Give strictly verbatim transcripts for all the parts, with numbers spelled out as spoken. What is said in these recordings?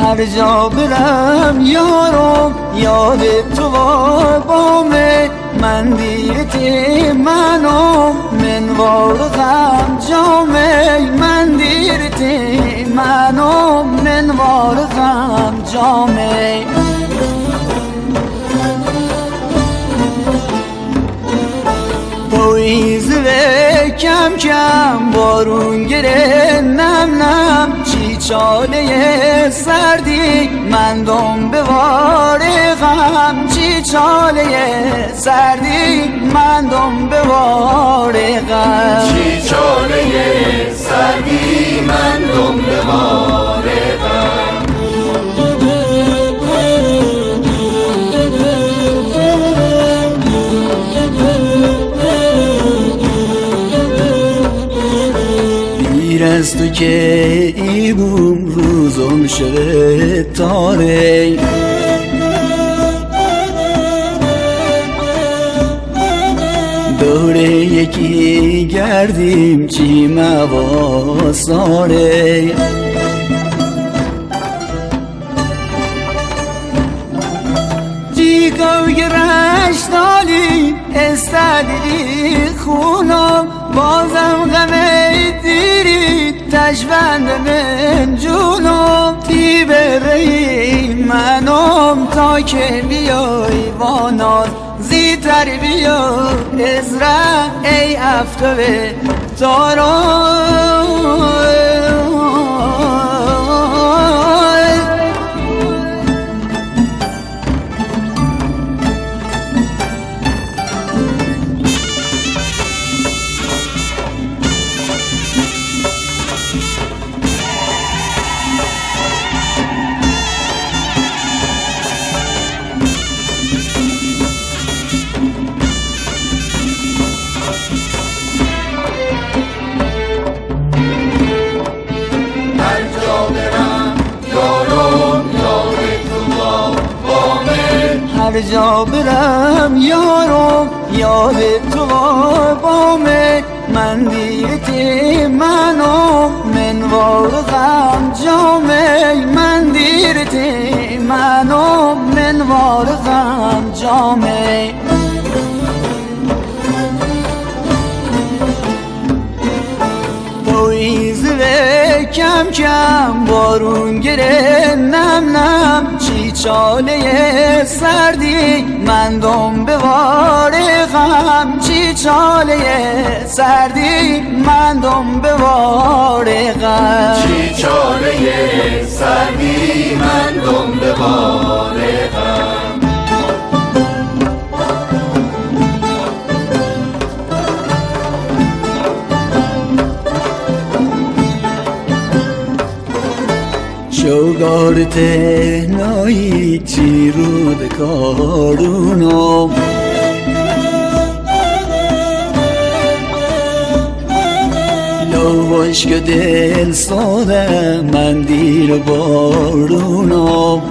هر جا برم یارم یاد تو بامه، من دیرتی منم منوار غم جامه، من دیرتی منم منوار غم جامه. پاییز و کم کم بارون گره نم نم، چی چاله سردی مندم به وار غم، چی چاله سردی مندم به وار غم، چی چاله سردی مندم به وار غم. از تو که ای بوم روزم شده تاره، دوره یکی گردیم چی مواساره، جیگو گرش دالی استدلی خونم، بازم غمه دیری تشبند من جونم، تی بری منم تا که بیای واناز، زیتر بیا ازره ای افتوه تارم. هر جا برم یارم یاد تو بامه، من دیرتی منم منوار غم جامه، من دیرتی منم منوار غم جامه. پاییز و کم کم بارون گره نم نم، چی چاله سردی مندم به وار غم، چی چاله سردی مندم به وار غم، چی چاله سردی مندم به وار غم. شوگار تهنایی چی رود کارونم، لوش که دل ساده من دیر بارونم،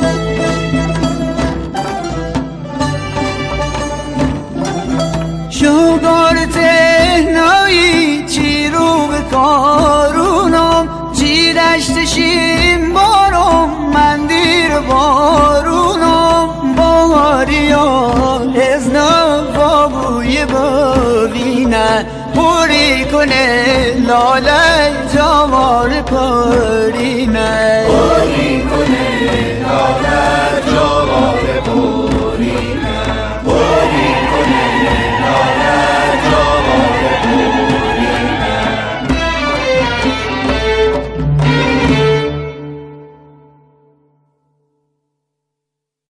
شوگار تهنایی چی رود کارونم، چی دشتشیم بارم من دیر بارونم، باریان از نبابوی ببینه پوری کنه لاله جوار پرینه.